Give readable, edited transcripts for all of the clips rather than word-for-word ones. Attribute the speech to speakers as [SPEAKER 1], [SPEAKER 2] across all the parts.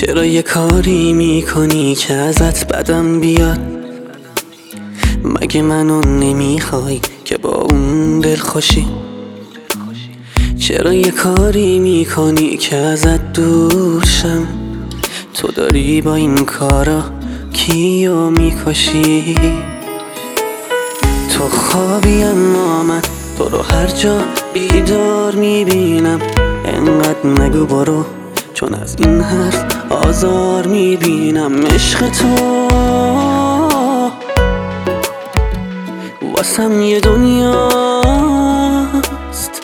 [SPEAKER 1] چرا یه کاری میکنی که ازت بدم بیاد؟ مگه منو نمیخوای که با اون دل خوشی؟ چرا یه کاری میکنی که ازت دور شم؟ تو داری با این کارا کیو میکشی؟ تو خوابی اما من تو رو هر جا بیدار میبینم. انقدر نگو برو چون از این حرف آزار میبینم. عشق تو واسم یه دنیاست.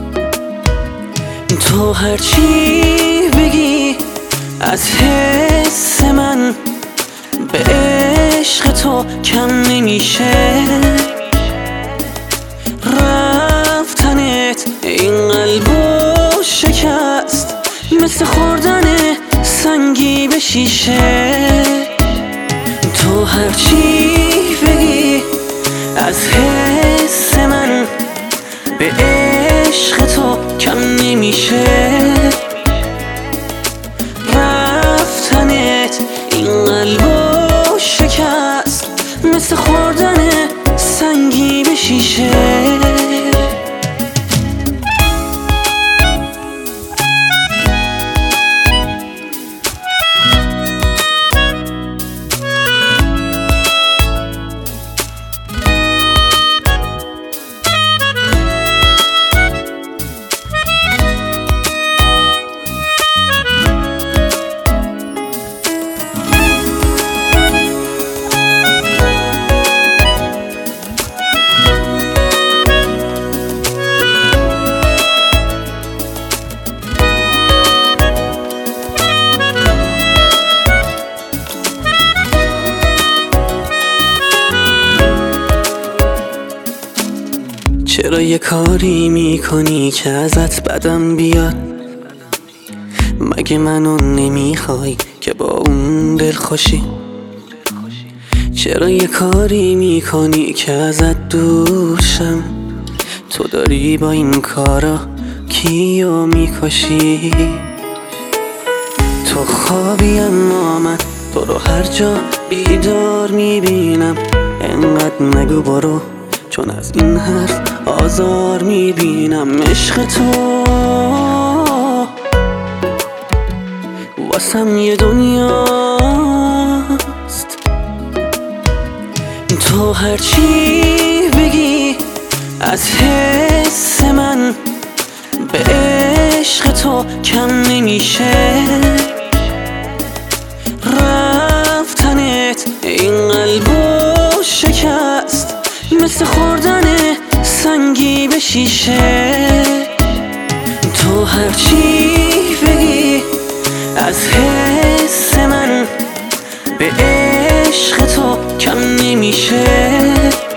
[SPEAKER 1] تو هرچی بگی از حس من به عشق تو کم نمیشه. رفتنت این قلبو شکست مثل خوردن سنگی به شیشه. تو هرچی بگی از حس من به عشق تو کم نمیشه. رفتنت این قلبو شکست مثل خوردن سنگی به شیشه. چرا یه کاری میکنی که ازت بدم بیاد؟ مگه منو نمیخوای که با اون دل خوشی؟ چرا یه کاری میکنی که ازت دور شم؟ تو داری با این کارا کیو میکشی؟ تو خوابی اما من تو رو هر جا بیدار میبینم. انقدر نگو برو چون از این حرف آزار میبینم. عشق تو واسم یه دنیاست. تو هرچی بگی از حس من به عشق تو کم نمیشه. رفتنت این قلبو شکست مثل خوردن سنگی به شیشه. تو هرچی بگی از حس من به عشق تو کم نمیشه.